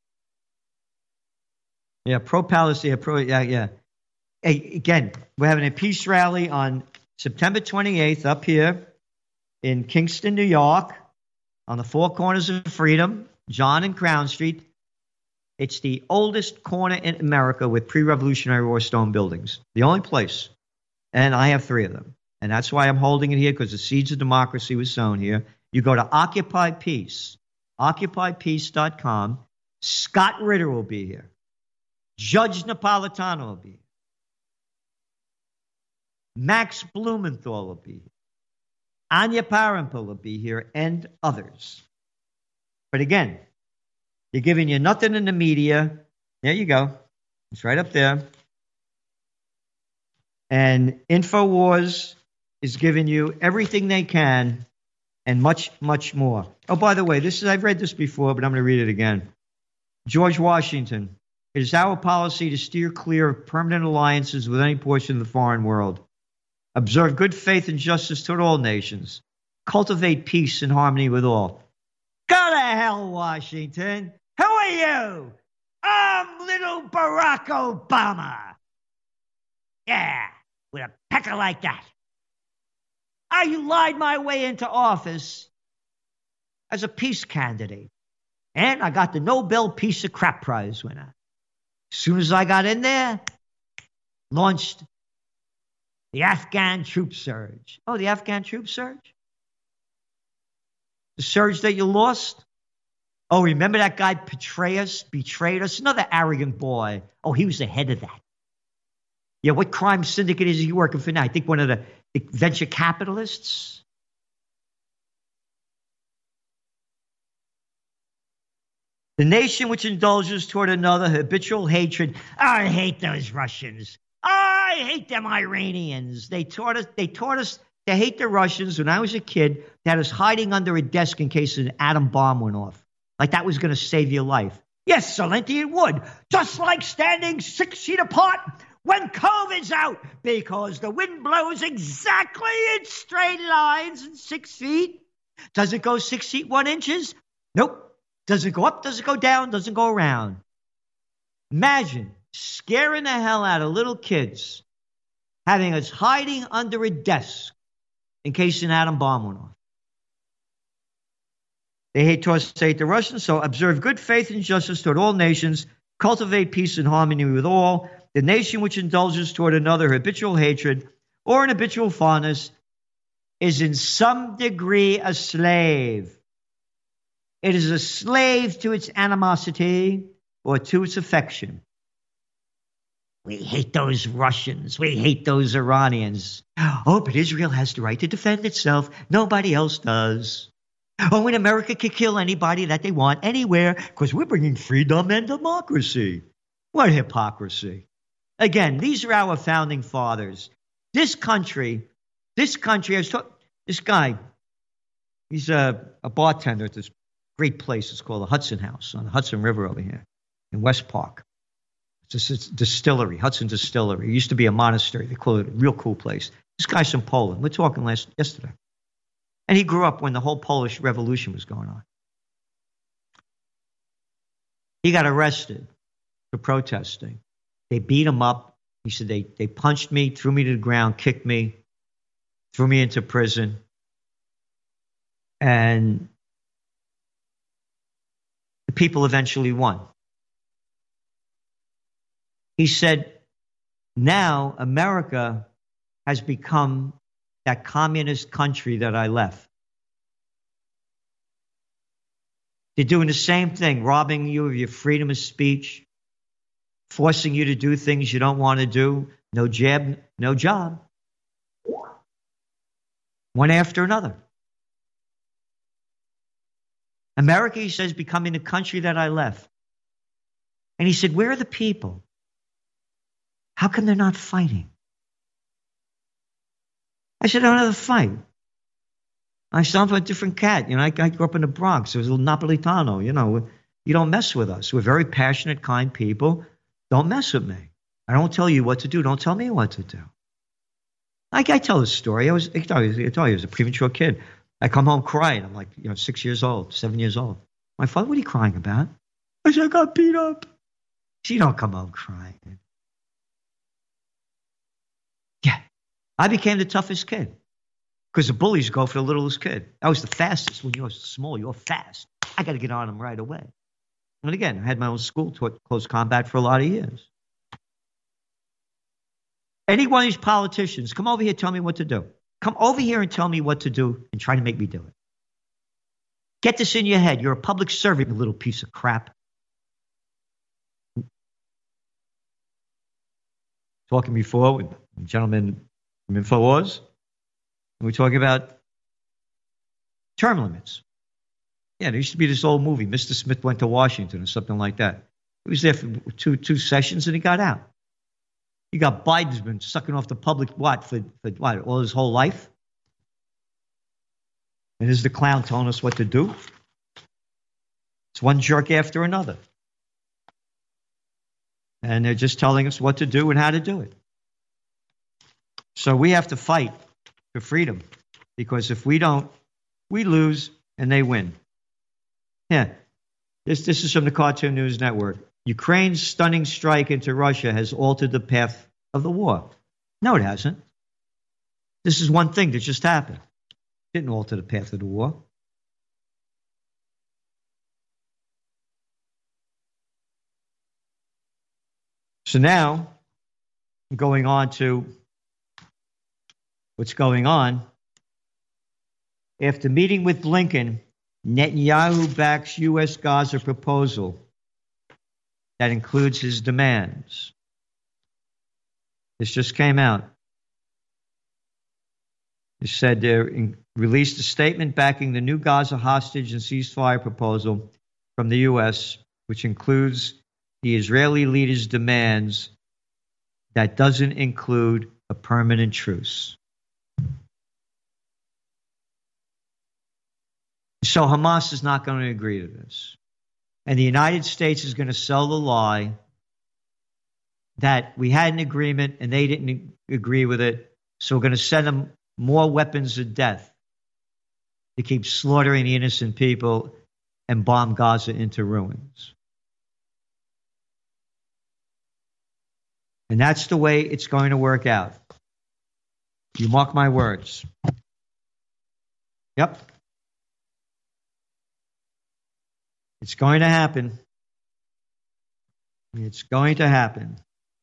Yeah, pro-Palestine, pro, yeah, yeah. Hey, again, we're having a peace rally on September twenty-eighth up here in Kingston, New York, on the four corners of freedom, John and Crown Street. It's the oldest corner in America with pre-Revolutionary War stone buildings. The only place. And I have three of them. And that's why I'm holding it here, because the seeds of democracy was sown here. You go to Occupy Peace, occupy peace dot com. Scott Ritter will be here. Judge Napolitano will be here. Max Blumenthal will be here. Anya Parampil will be here, and others. But again, they're giving you nothing in the media. There you go. It's right up there. And InfoWars is giving you everything they can and much, much more. Oh, by the way, this is I've read this before, but I'm going to read it again. George Washington. It is our policy to steer clear of permanent alliances with any portion of the foreign world. Observe good faith and justice toward all nations. Cultivate peace and harmony with all. Go to hell, Washington. Who are you? I'm little Barack Obama. Yeah, with a pecker like that. I lied my way into office as a peace candidate. And I got the Nobel Peace of Crap Prize winner. As soon as I got in there, launched the Afghan troop surge. Oh, the Afghan troop surge? The surge that you lost? Oh, remember that guy Petraeus betrayed us? Another arrogant boy. Oh, he was the head of that. Yeah, what crime syndicate is he working for now? I think one of the, the venture capitalists. The nation which indulges toward another habitual hatred. I hate those Russians. I hate them Iranians. They taught us, they taught us to hate the Russians when I was a kid. They had us hiding under a desk in case an atom bomb went off. Like that was going to save your life. Yes, Salenti, it would. Just like standing six feet apart when COVID's out, because the wind blows exactly in straight lines in six feet. Does it go six feet, one inches? Nope. Does it go up? Does it go down? Does it go around? Imagine scaring the hell out of little kids, having us hiding under a desk in case an atom bomb went off. They hate us, hate the Russians, so observe good faith and justice toward all nations, cultivate peace and harmony with all. The nation which indulges toward another habitual hatred or an habitual fondness is in some degree a slave. It is a slave to its animosity or to its affection. We hate those Russians. We hate those Iranians. Oh, but Israel has the right to defend itself. Nobody else does. Oh, and America can kill anybody that they want anywhere because we're bringing freedom and democracy. What hypocrisy. Again, these are our founding fathers. This country, this country, I was talking, this guy, he's a, a bartender at this great place. It's called the Hudson House on the Hudson River over here in West Park. It's a, it's a distillery, Hudson Distillery. It used to be a monastery. They call it a real cool place. This guy's from Poland. We're talking last yesterday. And he grew up when the whole Polish Revolution was going on. He got arrested for protesting. They beat him up. He said, they, they punched me, threw me to the ground, kicked me, threw me into prison. And the people eventually won. He said, now America has become that communist country that I left. They're doing the same thing, robbing you of your freedom of speech, forcing you to do things you don't want to do. No jab, no job. One after another. America, he says, becoming the country that I left. And he said, where are the people? How come they're not fighting? I said, I don't have to fight. I sound like a different cat. You know, I, I grew up in the Bronx. It was a little Napolitano. You know, you don't mess with us. We're very passionate, kind people. Don't mess with me. I don't tell you what to do. Don't tell me what to do. I, I tell this story. I was, I told you, I told you, I was a premature kid. I come home crying. I'm like, you know, six years old, seven years old. My father, what are you crying about? I said, I got beat up. She don't come home crying. Yeah. I became the toughest kid because the bullies go for the littlest kid. I was the fastest. When you're small, you're fast. I got to get on them right away. And again, I had my own school, taught close combat for a lot of years. Any one of these politicians, come over here, tell me what to do. Come over here and tell me what to do and try to make me do it. Get this in your head. You're a public servant, you little piece of crap. Talking before with a gentleman from InfoWars, and we're talking about term limits. Yeah, there used to be this old movie, Mister Smith Went to Washington or something like that. He was there for two two sessions and he got out. You got Biden's been sucking off the public, what, for, for what, all his whole life? And is the clown telling us what to do? It's one jerk after another. And they're just telling us what to do and how to do it. So we have to fight for freedom. Because if we don't, we lose and they win. Yeah. This, this is from the Cartoon News Network. Ukraine's stunning strike into Russia has altered the path of the war. No, it hasn't. This is one thing that just happened. It didn't alter the path of the war. So now, going on to what's going on. After meeting with Blinken, Netanyahu backs U S Gaza proposal that includes his demands. This just came out. It said they released a statement backing the new Gaza hostage and ceasefire proposal from the U S, which includes the Israeli leader's demands that doesn't include a permanent truce. So Hamas is not going to agree to this. And the United States is going to sell the lie that we had an agreement and they didn't agree with it, so we're going to send them more weapons of death to keep slaughtering the innocent people and bomb Gaza into ruins. And that's the way it's going to work out. You mark my words. Yep. It's going to happen. It's going to happen.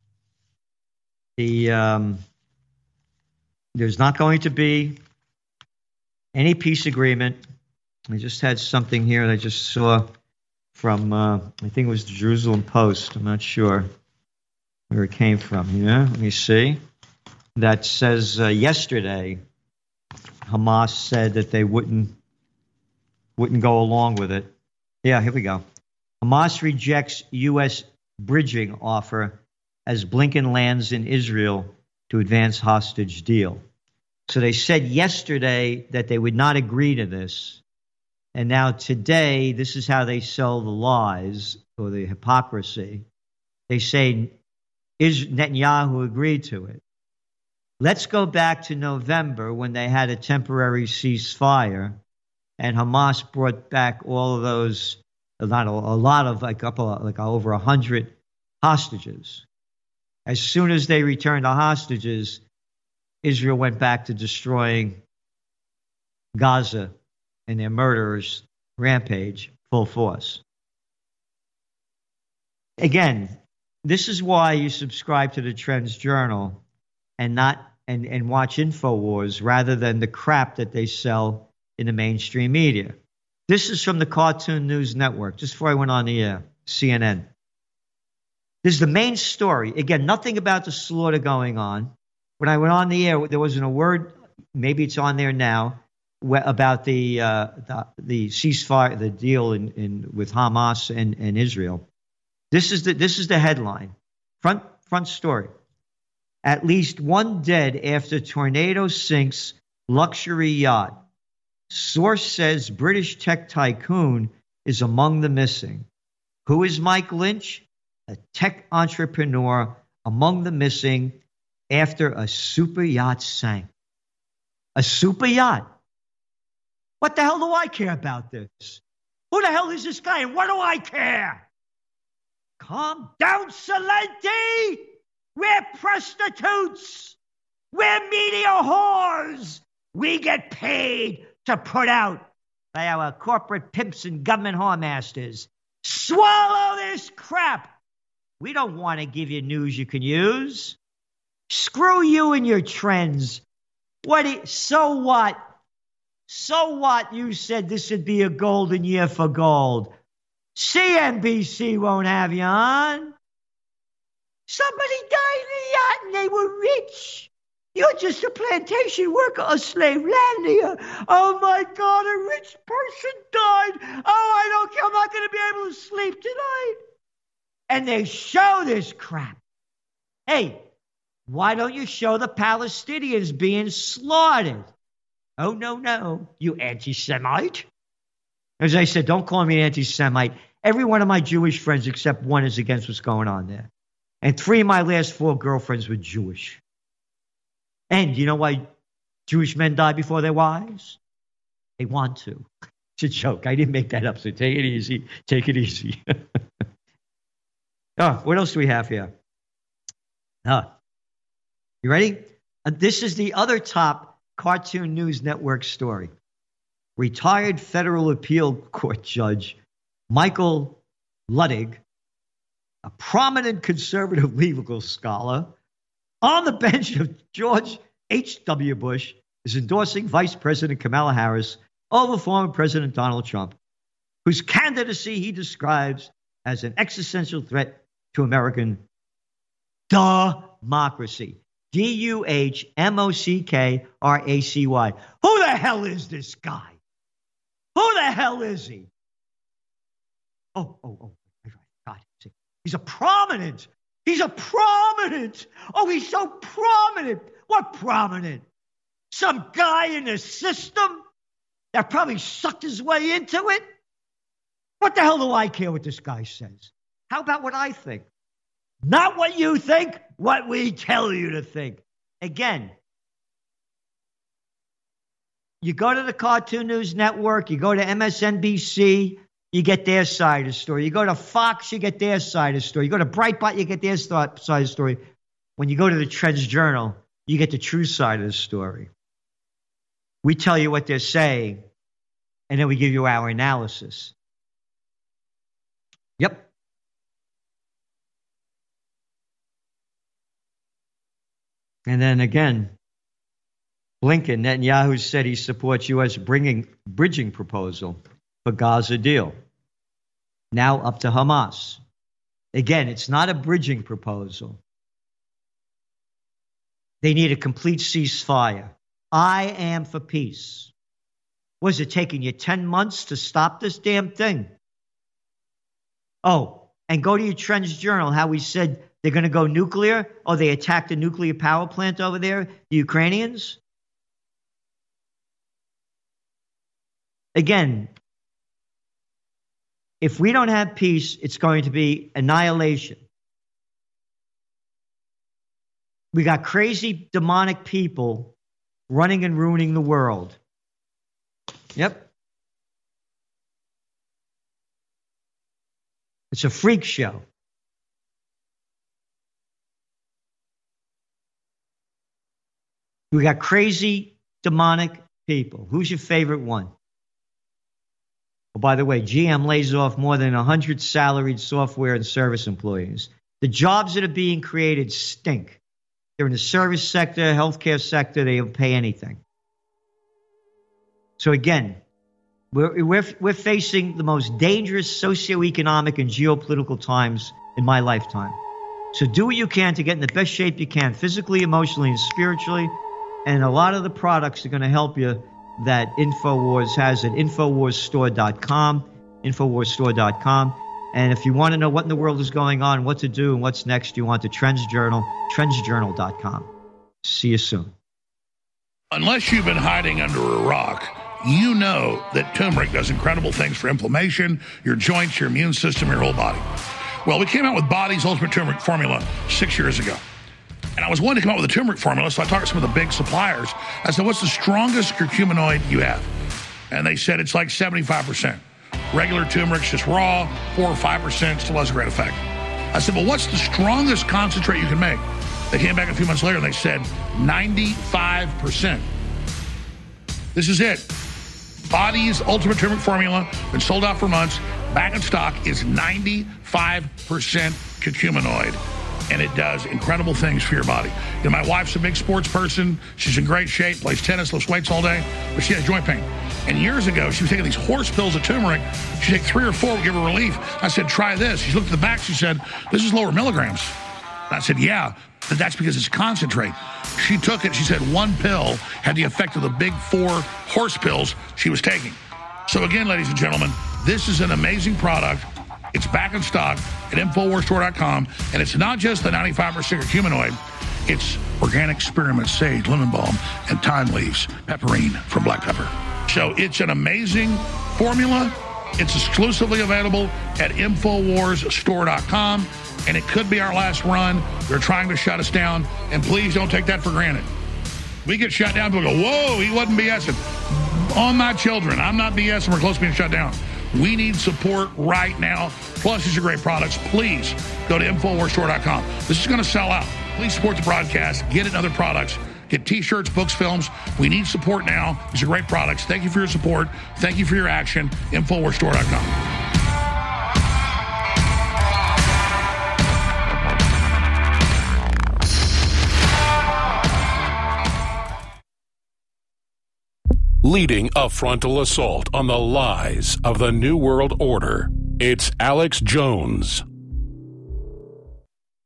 The um, there's not going to be any peace agreement. I just had something here that I just saw from, uh, I think it was the Jerusalem Post. I'm not sure where it came from. Yeah, let me see. That says uh, yesterday, Hamas said that they wouldn't wouldn't go along with it. Yeah, here we go. Hamas rejects U S bridging offer as Blinken lands in Israel to advance hostage deal. So they said yesterday that they would not agree to this. And now today, this is how they sell the lies or the hypocrisy. They say Netanyahu agreed to it. Let's go back to November when they had a temporary ceasefire and Hamas brought back all of those, not a, a lot of, like up, like over a hundred hostages. As soon as they returned the hostages, Israel went back to destroying Gaza and their murderers' rampage full force. Again, this is why you subscribe to the Trends Journal and not and, and watch InfoWars rather than the crap that they sell in the mainstream media. This is from the Cartoon News Network, just before I went on the air, C N N. This is the main story. Again, nothing about the slaughter going on. When I went on the air, there wasn't a word, maybe it's on there now, about the uh, the, the ceasefire, the deal in, in with Hamas and, and Israel. This is the this is the headline, front front story. At least one dead after tornado sinks luxury yacht. Source says British tech tycoon is among the missing. Who is Mike Lynch? A tech entrepreneur among the missing after a super yacht sank. A super yacht. What the hell do I care about this? Who the hell is this guy and what do I care? Calm down, Celente! We're prostitutes! We're media whores! We get paid to put out by our corporate pimps and government whoremasters. Swallow this crap! We don't want to give you news you can use. Screw you and your trends. What? Do you, so what? So what? You said this would be a golden year for gold. C N B C won't have you on. Somebody died in a yacht and they were rich. You're just a plantation worker, a slave land here. Oh my God, a rich person died. Oh, I don't care. I'm not going to be able to sleep tonight. And they show this crap. Hey, why don't you show the Palestinians being slaughtered? Oh, no, no, you anti-Semite. As I said, don't call me an anti-Semite. Every one of my Jewish friends except one is against what's going on there. And three of my last four girlfriends were Jewish. And you know why Jewish men die before their wives? They want to. It's a joke. I didn't make that up, so take it easy. Take it easy. Oh, what else do we have here? Uh, you ready? Uh, this is the other top Cartoon News Network story. Retired federal appeal court judge Michael Luttig, a prominent conservative legal scholar on the bench of George H W. Bush, is endorsing Vice President Kamala Harris over former President Donald Trump, whose candidacy he describes as an existential threat to American democracy. D U H M O C K R A C Y. Who the hell is this guy? Who the hell is he? Oh, oh, oh, God. He's a prominent. He's a prominent. Oh, he's so prominent. What prominent? Some guy in the system that probably sucked his way into it? What the hell do I care what this guy says? How about what I think? Not what you think, what we tell you to think. Again, you go to the Cartoon News Network, you go to M S N B C, you get their side of the story. You go to Fox, you get their side of the story. You go to Breitbart, you get their side of the story. When you go to the Trends Journal, you get the true side of the story. We tell you what they're saying, and then we give you our analysis. Yep. And then again, Blinken, Netanyahu said he supports U S bringing bridging proposal for Gaza deal. Now up to Hamas. Again, it's not a bridging proposal. They need a complete ceasefire. I am for peace. Was it taking you ten months to stop this damn thing? Oh, and go to your Trends Journal, how we said they're going to go nuclear. Oh, they attacked a nuclear power plant over there, the Ukrainians. Again, if we don't have peace, it's going to be annihilation. We got crazy, demonic people running and ruining the world. Yep. It's a freak show. We got crazy, demonic people. Who's your favorite one? Oh, by the way, G M lays off more than one hundred salaried software and service employees. The jobs that are being created stink. They're in the service sector, healthcare sector. They don't pay anything. So again, we're, we're, we're facing the most dangerous socioeconomic and geopolitical times in my lifetime. So do what you can to get in the best shape you can, physically, emotionally, and spiritually. And a lot of the products are going to help you that InfoWars has at Infowars Store dot com, Infowars Store dot com. And if you want to know what in the world is going on, what to do, and what's next, you want the Trends Journal, Trends Journal dot com. See you soon.
Unless you've been hiding under a rock, you know that turmeric does incredible things for inflammation, your joints, your immune system, your whole body. Well, we came out with Body's Ultimate Turmeric Formula six years ago. And I was wanting to come out with a turmeric formula, so I talked to some of the big suppliers. I said, what's the strongest curcuminoid you have? And they said it's like seventy-five percent. Regular turmeric's just raw, four or five percent, still has a great effect. I said, well, what's the strongest concentrate you can make? They came back a few months later and they said ninety-five percent. This is it. Body's Ultimate Turmeric Formula, been sold out for months, back in stock, is ninety-five percent curcuminoid. And it does incredible things for your body. You know, my wife's a big sports person. She's in great shape, plays tennis, lifts weights all day, but she has joint pain. And years ago, she was taking these horse pills of turmeric. She'd take three or four, would give her relief. I said, try this. She looked at the back. She said, this is lower milligrams. And I said, yeah, but that's because it's concentrate. She took it. She said one pill had the effect of the big four horse pills she was taking. So again, ladies and gentlemen, this is an amazing product. It's back in stock at Infowars Store dot com, and it's not just the ninety-five percent curcuminoid. It's organic spearmint, sage, lemon balm, and thyme leaves, pepperine from black pepper. So it's an amazing formula. It's exclusively available at Infowars Store dot com, and it could be our last run. They're trying to shut us down, and please don't take that for granted. We get shut down, people go, whoa, he wasn't BSing. On my children, I'm not BSing. We're close to being shut down. We need support right now. Plus, these are great products. Please go to Infowars Store dot com. This is going to sell out. Please support the broadcast. Get it in other products. Get T-shirts, books, films. We need support now. These are great products. Thank you for your support. Thank you for your action. Infowars Store dot com.
leading a frontal assault on the lies of the New World Order. It's Alex Jones